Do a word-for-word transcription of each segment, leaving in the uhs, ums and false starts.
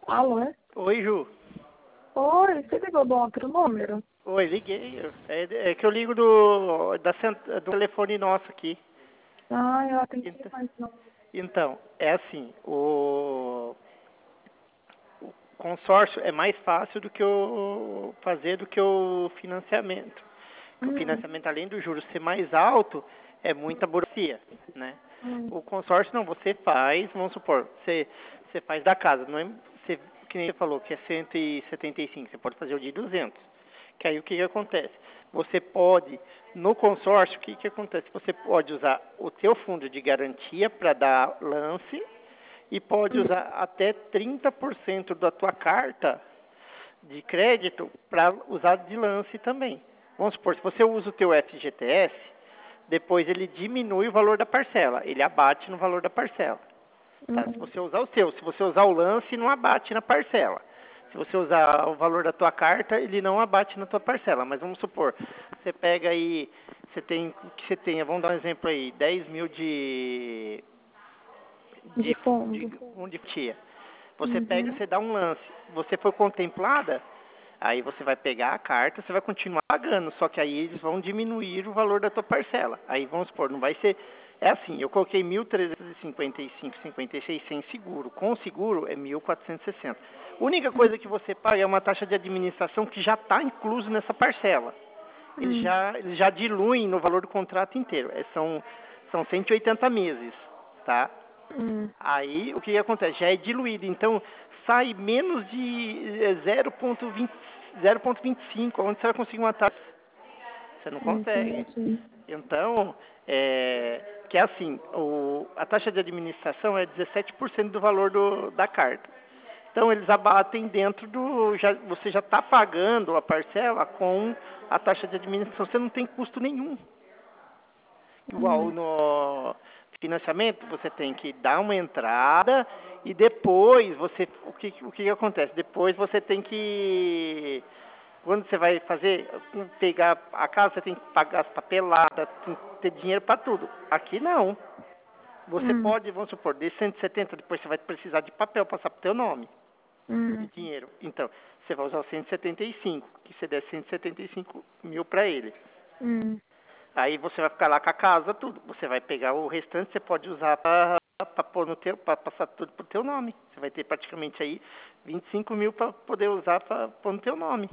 Alô, é? Oi, Ju. Oi, você ligou do outro número? Oi, liguei. É, é que eu ligo do, da, cent- do telefone nosso aqui. Ah, eu atendi Então, mais não. então, é assim, o, o consórcio é mais fácil do que o fazer do que o financiamento. Que o Hum, financiamento, além do juros ser mais alto, é muita burocracia, né? hum, O consórcio não, você faz, vamos supor, você, você faz da casa, não é, você, que nem você falou, que é cento e setenta e cinco, você pode fazer o de duzentos. Que aí o que, que acontece? Você pode, no consórcio, o que, que acontece? Você pode usar o seu fundo de garantia para dar lance e pode hum, usar até trinta por cento da tua carta de crédito para usar de lance também. Vamos supor, se você usa o teu F G T S, depois ele diminui o valor da parcela, ele abate no valor da parcela. Tá? Se hum, você usar o seu, se você usar o lance, não abate na parcela. Se você usar o valor da tua carta, ele não abate na tua parcela. Mas vamos supor, você pega aí, você tem, o que você tenha, vamos dar um exemplo aí, dez mil de, de de, fundo. de, um de tia. Você pega, Uhum, você dá um lance, você foi contemplada, aí você vai pegar a carta, você vai continuar pagando, só que aí eles vão diminuir o valor da tua parcela. Aí vamos supor, não vai ser... É assim, eu coloquei mil trezentos e cinquenta e cinco vírgula cinquenta e seis sem seguro. Com seguro é mil quatrocentos e sessenta. A única coisa que você paga é uma taxa de administração que já está incluso nessa parcela. Eles hum, já, eles já diluem no valor do contrato inteiro. É, são, são cento e oitenta meses, tá? hum, Aí o que que acontece? Já é diluído, então sai menos de eh, zero vírgula vinte, zero vírgula vinte e cinco, onde você vai conseguir uma taxa. Você não consegue. entendi. Então, é, que é assim, o, a taxa de administração é dezessete por cento do valor do, da carta. Então eles abatem dentro do. Já, você já está pagando a parcela com a taxa de administração, você não tem custo nenhum. Igual Hum, no financiamento, você tem que dar uma entrada e depois você. O que, o que acontece? Depois você tem que. Quando você vai fazer, pegar a casa, você tem que pagar as papeladas, tem que ter dinheiro para tudo. Aqui não. Você hum, pode, vamos supor, de cento e setenta, depois você vai precisar de papel passar para o teu nome, de hum, dinheiro. Então, você vai usar o cento e setenta e cinco, que você der cento e setenta e cinco mil para ele. hum, Aí você vai ficar lá com a casa, tudo. Você vai pegar o restante, você pode usar para pôr no teu, para passar tudo pro teu nome. Você vai ter praticamente aí vinte e cinco mil para poder usar para pôr no teu nome.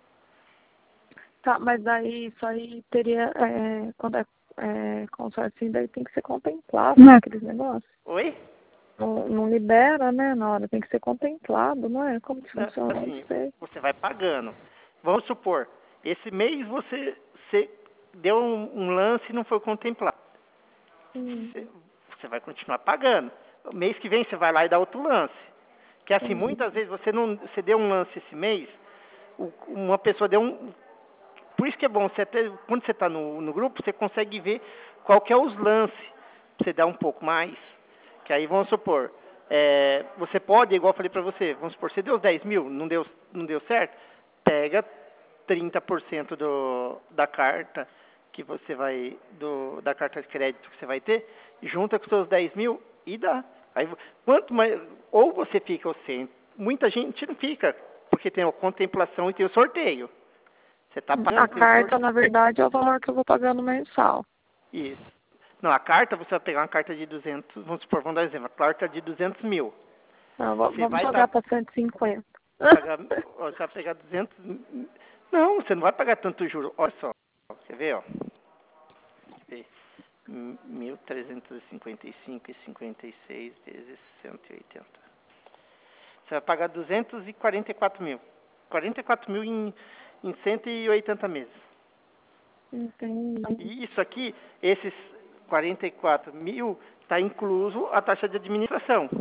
Tá, mas daí isso aí teria, é, quando é, é consórcio assim, daí tem que ser contemplado, né, aqueles negócios. Oi? Não, não libera, né, na hora, tem que ser contemplado, não é? Como que Não, funciona? Não assim, sei. você vai pagando. Vamos supor, esse mês você, você deu um, um lance e não foi contemplado. Hum, Você, você vai continuar pagando. Mês que vem você vai lá e dá outro lance. Que assim, entendi. muitas vezes você não, você deu um lance esse mês, o- uma pessoa deu um, por isso que é bom, você até, quando você está no, no grupo, você consegue ver qual que é os lances. Você dá um pouco mais. Que aí, vamos supor, é, você pode, igual eu falei para você, vamos supor, você deu os dez mil, não deu, não deu certo, pega trinta por cento do, da carta que você vai, do, da carta de crédito que você vai ter, junta com os seus dez mil e dá. Aí, quanto mais, ou você fica ou sem, muita gente não fica, porque tem a contemplação e tem o sorteio. Você está A pagando, tem o carta, sorteio. na verdade, é o valor que eu vou pagando mensal. Isso. Não, a carta, você vai pegar uma carta de duzentos, vamos supor, vamos dar um exemplo, a carta de duzentos mil. Não, va- Você vamos vai jogar estar, para cento e cinquenta. pagar, ó, você vai pegar duzentos, não, você não vai pagar tanto juro. Olha só, quer ver, ó? Quer ver? mil trezentos e cinquenta e cinco e cinquenta e seis vezes cento e oitenta. Você vai pagar duzentos e quarenta e quatro mil. quarenta e quatro mil em, em cento e oitenta meses. Entendi. E isso aqui, esses quarenta e quatro mil, está incluso a taxa de administração,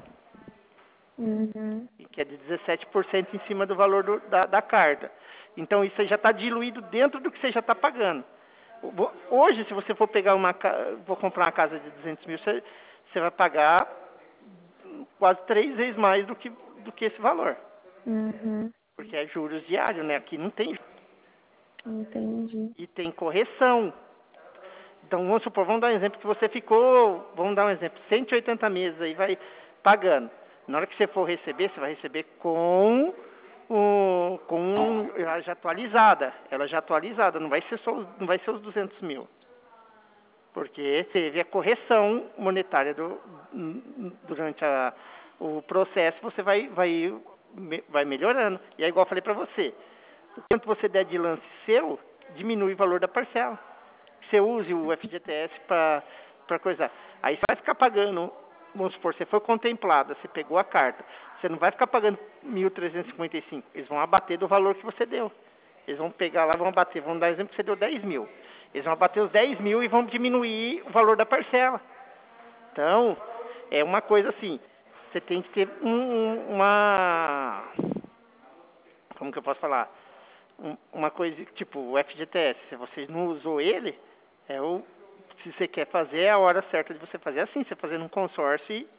Uhum. que é de dezessete por cento em cima do valor do, da, da carta. Então, isso aí já está diluído dentro do que você já está pagando. Hoje, se você for pegar uma vou comprar uma casa de duzentos mil, você, você vai pagar quase três vezes mais do que, do que esse valor. Uhum. Porque é juros diários, né? Aqui não tem. Entendi. E tem correção. Então, vamos supor, vamos dar um exemplo que você ficou, vamos dar um exemplo, cento e oitenta meses aí, vai pagando. Na hora que você for receber, você vai receber com, o, com ela já atualizada. Ela já atualizada, não vai ser, só, não vai ser os duzentos mil. Porque teve a correção monetária do, durante a, o processo, você vai, vai, vai melhorando. E é igual eu falei para você, o quanto você der de lance seu, diminui o valor da parcela. Você use o F G T S para coisar. Aí você vai ficar pagando, vamos supor, você foi contemplada, você pegou a carta, você não vai ficar pagando mil trezentos e cinquenta e cinco, eles vão abater do valor que você deu. Eles vão pegar lá, vão abater, vamos dar exemplo que você deu dez mil. Eles vão abater os dez mil e vão diminuir o valor da parcela. Então, é uma coisa assim, você tem que ter um, uma... Como que eu posso falar? Um, uma coisa, tipo, o F G T S, se você não usou ele, é o, se você quer fazer, é a hora certa de você fazer assim, você fazer num consórcio e...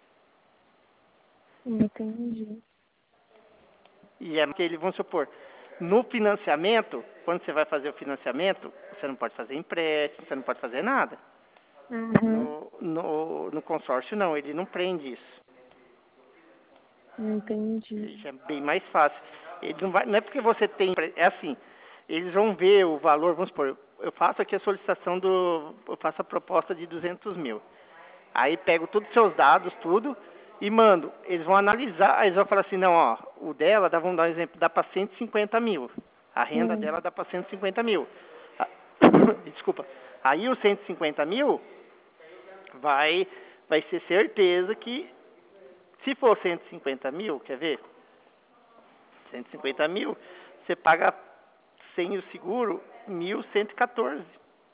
Entendi. E é aquele, vamos supor, no financiamento, quando você vai fazer o financiamento, você não pode fazer empréstimo, você não pode fazer nada. Uhum. No, no, no consórcio, não, ele não prende isso. Entendi. Já é bem mais fácil. Ele não, vai, não é porque você tem... É assim, eles vão ver o valor, vamos supor, eu faço aqui a solicitação do... Eu faço a proposta de duzentos mil. Aí pego todos os seus dados, tudo, e mando. Eles vão analisar, aí eles vão falar assim, não, ó, o dela, dá, vamos dar um exemplo, dá para cento e cinquenta mil. A renda Hum. dela dá para cento e cinquenta mil. Desculpa. Aí os cento e cinquenta mil vai, vai ser certeza que, se for cento e cinquenta mil, quer ver? cento e cinquenta mil, você paga sem o seguro mil cento e quatorze.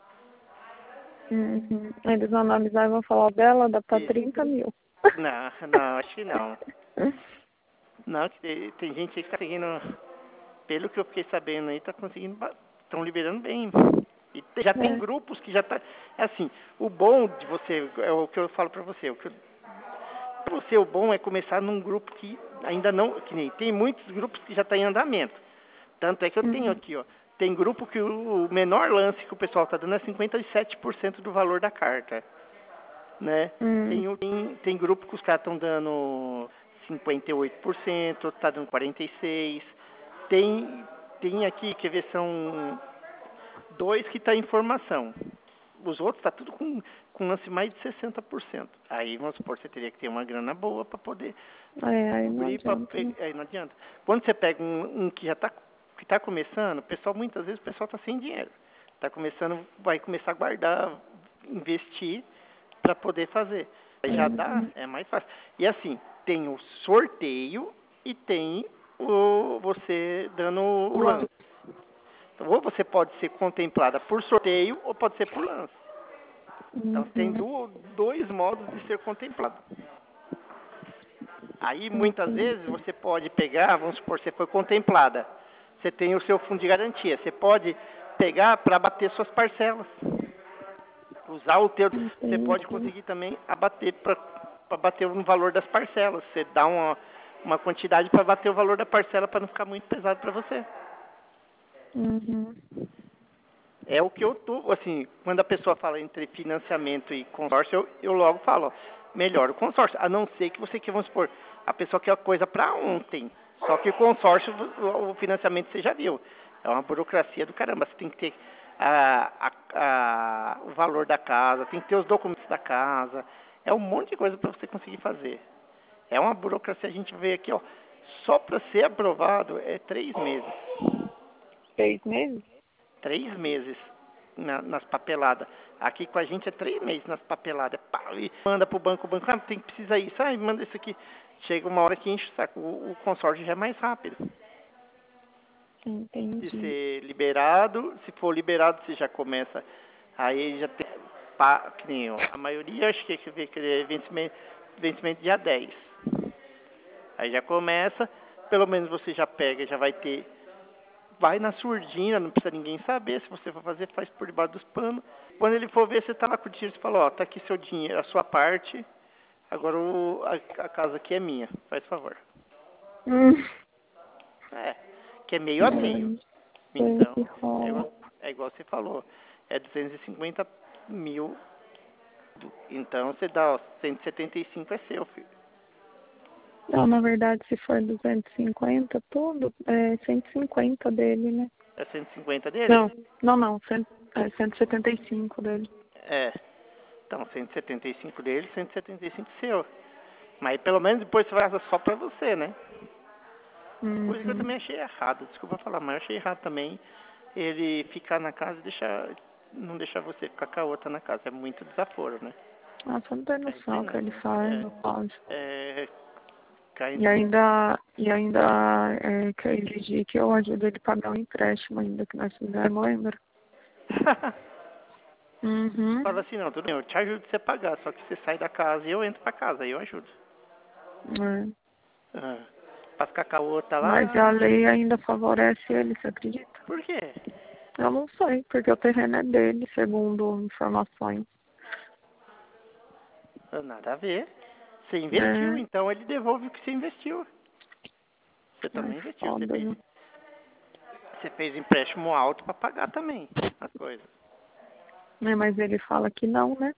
Uhum. Eles vão analisar e vão falar dela, dá para trinta mil. Não, não, acho que não. Não, que tem, tem gente aí que tá conseguindo, pelo que eu fiquei sabendo aí, tá conseguindo, estão liberando bem. E te- já tem É. grupos que já tá, é assim, o bom de você, é o que eu falo pra você, o que eu, pra você o bom é começar num grupo que ainda não, que nem, tem muitos grupos que já tá em andamento. Tanto é que eu tenho Uhum. aqui, ó, tem grupo que o menor lance que o pessoal tá dando é cinquenta e sete por cento do valor da carta, né? Hum. Tem, o- tem, tem grupo que os caras estão dando cinquenta e oito por cento, outro tá dando quarenta e seis por cento. Tem, tem aqui, quer ver, são dois que tá em formação. Os outros tá tudo com, com lance mais de sessenta por cento. Aí, vamos supor, você teria que ter uma grana boa para poder É, aí não cobrir, pra, adianta, pe- né? aí não adianta. Quando você pega um, um que já tá, que tá começando, o pessoal, muitas vezes, o pessoal tá sem dinheiro. Tá começando, vai começar a guardar, investir para poder fazer. Aí já dá, Uhum. é mais fácil. E assim, tem o sorteio e tem o você dando o lance. Então, ou você pode ser contemplada por sorteio ou pode ser por lance. Então tem Uhum. do, dois modos de ser contemplado. Aí muitas Entendi. vezes você pode pegar, vamos supor, você foi contemplada. Você tem o seu fundo de garantia. Você pode pegar para abater suas parcelas. Usar o teu, você pode Entendi. conseguir também abater para bater no valor das parcelas. Você dá uma, uma quantidade para bater o valor da parcela para não ficar muito pesado para você. Uhum. É o que eu tô, assim, quando a pessoa fala entre financiamento e consórcio, eu, eu logo falo, ó, melhor o consórcio, a não ser que você quer, vamos supor, a pessoa quer a coisa para ontem. Só que o consórcio, o, o financiamento você já viu, é uma burocracia do caramba, você tem que ter a, a, a, o valor da casa, tem que ter os documentos da casa, é um monte de coisa para você conseguir fazer. É uma burocracia, a gente vê aqui, ó, só para ser aprovado é três meses. Seis meses? Três meses na, nas papeladas. Aqui com a gente é três meses nas papeladas. Pá, e manda pro banco, o banco, ah, tem que precisar isso, ah, manda isso aqui. Chega uma hora que enche o saco. O, o consórcio já é mais rápido. Se Entendi. ser liberado, se for liberado, você já começa. Aí já tem. Pá, que nem, ó, a maioria, acho que é, que é vencimento, vencimento dia dez. Aí já começa, pelo menos você já pega, já vai ter. Vai na surdina, não precisa ninguém saber. Se você for fazer, faz por debaixo dos panos. Quando ele for ver, você tá lá com o dinheiro, você fala, ó, tá aqui seu dinheiro, a sua parte. Agora o, a, a casa aqui é minha, faz favor. Hum. É, que é meio a meio. Sei Então, que é rola. igual, é igual você falou, é duzentos e cinquenta mil. Então você dá, ó, cento e setenta e cinco é seu, filho. Não, na verdade, se for duzentos e cinquenta, tudo, é cento e cinquenta dele, né? É cento e cinquenta dele? Não, não, não, cem, é cento e setenta e cinco dele. É. Então, cento e setenta e cinco dele, cento e setenta e cinco seu. Mas pelo menos depois você vai usar só pra você, né? Coisa que eu Uhum. também achei errado, desculpa falar, mas eu achei errado também ele ficar na casa e deixar, não deixar você ficar com a outra na casa. É muito desaforo, né? Ah, você não tem Cai noção o que treinando, ele né? faz, não pode. É, é, cai E ainda, e ainda é, quer exigir que eu ajude ele a pagar o empréstimo ainda que nós fizemos, lembra? Uhum. Fala assim, não, tudo bem, eu te ajudo a você pagar, só que você sai da casa e eu entro pra casa, aí eu ajudo. É. Ah, pra ficar com a outra Mas lá, a lei ainda favorece ele, você acredita? por quê? Eu não sei, porque o terreno é dele, segundo informações. Ah, nada a ver. Você investiu, É, então ele devolve o que você investiu. Você é também investiu, você foda, fez, viu? você fez empréstimo alto pra pagar também as coisas. É, mas ele fala que não, né?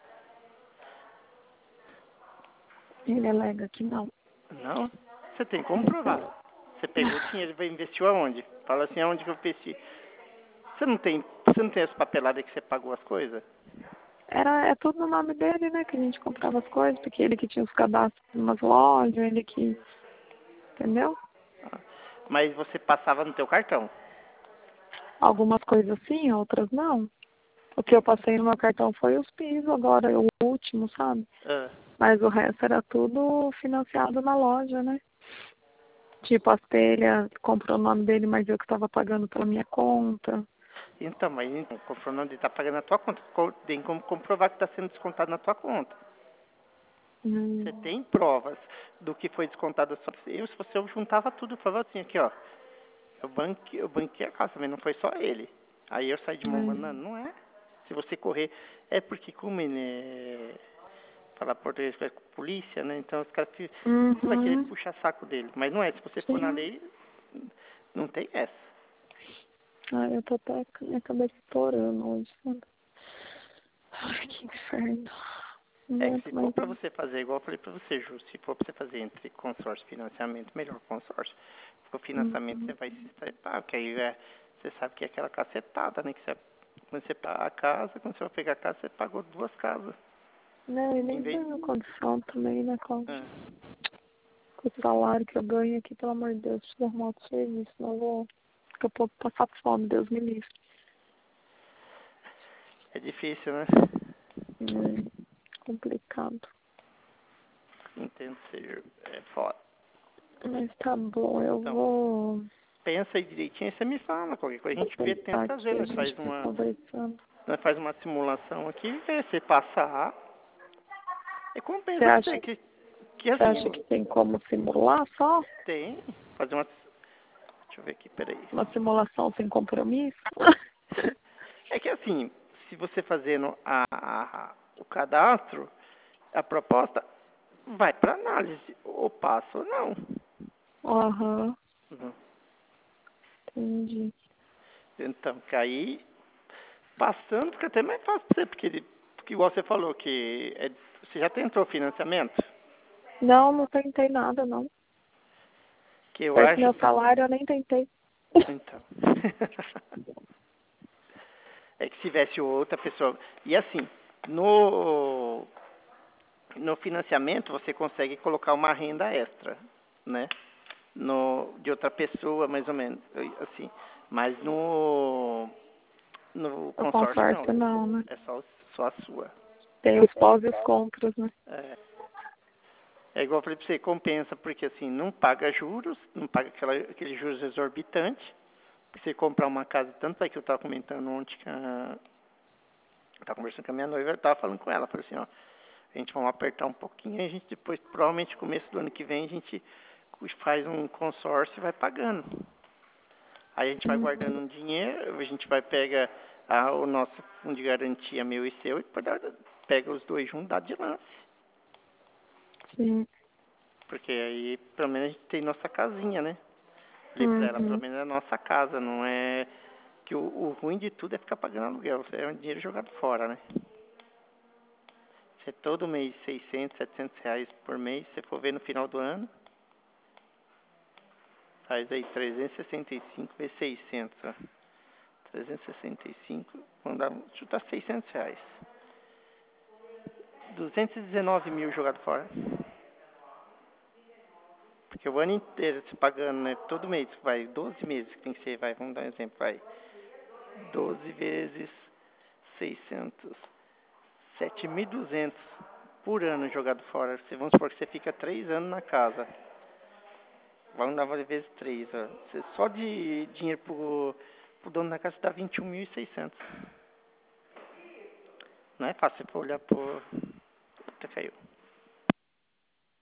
Ele alega que não. Não? Você tem como provar. Você pegou o dinheiro e investiu aonde? Fala assim, aonde que eu investi? Você não tem, você não tem essa papelada que você pagou as coisas? Era, é tudo no nome dele, né? Que a gente comprava as coisas, porque ele que tinha os cadastros em umas lojas, ele que. Entendeu? Ah, mas você passava no teu cartão. Algumas coisas sim, outras não. O que eu passei no meu cartão foi os pisos, agora o último, sabe? Ah, Mas o resto era tudo financiado na loja, né? Tipo, as telhas, comprou o nome dele, mas eu que estava pagando pela minha conta. então, mas então, comprovando de estar pagando na tua conta. Co- Tem como comprovar que está sendo descontado na tua conta. Hum, Você tem provas do que foi descontado só eu, se você eu juntava tudo, eu falava assim, aqui ó, eu banquei, eu banquei a casa, mas não foi só ele. Aí eu saí de mão hum, mandando, não é? Se você correr, é porque como ele é, falar português com a polícia, né? Então os caras fi- tudo vai querer uhum, puxar saco dele. Mas não é, se você for na sim. lei, não tem essa. Ai, eu tô até com a minha cabeça estourando hoje, sabe? Ai, que inferno. Não É que se aguento for mais para não. você fazer, igual eu falei para você, Ju, se for para você fazer entre consórcio e financiamento, melhor consórcio. Porque o financiamento você Uhum. vai se estrepar, porque aí é, você sabe que é aquela cacetada, né? Que você, quando você paga a casa, quando você vai pegar a casa, você pagou duas casas. Não, e Em nem vez. tenho condição também, né, Cláudio? Ah, Com o salário que eu ganho aqui, pelo amor de Deus, preciso arrumar outro serviço, não vou. Daqui a pouco passar fome, Deus me livre. é difícil, né? É complicado. Entendo ser. É foda. Mas tá bom, eu Então, vou pensa aí direitinho e você me fala. Qualquer coisa a gente vê, deitar tenta ver. aqui, a Nós gente faz vai uma, conversando. nós faz uma simulação aqui e vê se passar. É Você compensa pra você acha, que, que você assim, acha que tem como simular só? tem. Fazer uma. Deixa eu ver aqui, peraí. Uma simulação sem compromisso? É que assim, se você fazendo a, a- o cadastro, a proposta vai para análise, ou passa ou não. Aham, Uhum. entendi. Então, que aí, passando, fica até mais fácil pra você, porque, ele, porque igual você falou, que é- você já tentou financiamento, Não, não tentei nada, não. que eu Perto do acho meu que. salário, eu nem tentei. Então. É que se tivesse outra pessoa. E assim, no, no financiamento você consegue colocar uma renda extra, né? No, de outra pessoa, mais ou menos, assim. Mas no, no O consórcio não, consórcio não, né? é só, só a sua. Tem os pós e os contras, né? É, é igual eu falei pra você, compensa, porque assim, não paga juros, não paga aquela, aquele juros exorbitante. Você comprar uma casa, tanto é que eu estava comentando ontem, que a, eu tava conversando com a minha noiva, eu estava falando com ela, falei assim, ó, a gente vai apertar um pouquinho, a gente depois, provavelmente, no começo do ano que vem, a gente faz um consórcio e vai pagando. Aí a gente vai guardando Uhum. um dinheiro, a gente vai pegar a, o nosso fundo de garantia meu e seu e depois dá, pega os dois juntos, dá de lance. Sim. Porque aí, pelo menos, a gente tem nossa casinha, né? Falei pra ela, pelo Uhum. menos é a nossa casa, não é... Que o, o ruim de tudo é ficar pagando aluguel, é um dinheiro jogado fora, né? Se todo mês seiscentos, setecentos reais por mês, se você for ver no final do ano, faz aí trezentos e sessenta e cinco vezes seiscentos, ó. trezentos e sessenta e cinco, vamos dar, chutar seiscentos reais. duzentos e dezenove mil jogado fora. Porque o ano inteiro você pagando, né? Todo mês, vai, doze meses que tem que ser, vai, vamos dar um exemplo, vai. doze vezes seiscentos, sete mil e duzentos por ano jogado fora. Vamos supor que você fica três anos na casa. Vamos dar vezes três, ó. Você, só de dinheiro pro, pro dono da casa dá vinte e um mil e seiscentos. Não é fácil para olhar por... Até caiu.